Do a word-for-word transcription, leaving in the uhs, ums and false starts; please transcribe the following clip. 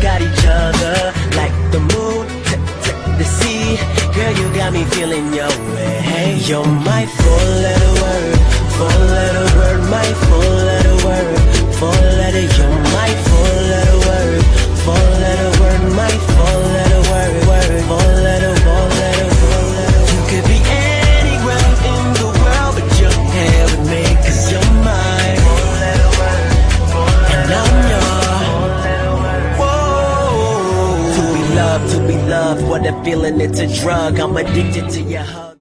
got each other like the moon, the sea. Girl, you got me feeling your way. Hey, you're my four-letter word, four-letter word, my four-letter word, four-letter. You're my four-letter word, four-letter word, my four-letter word, word, four-letter, four-letter, four-letter. You could be anywhere in the world, but you're here with me 'cause you're mine. Four-letter word, four-letter, and I'm yours. Whoa, to be loved, to be loved, what a feeling, it's a drug. I'm addicted to your hug.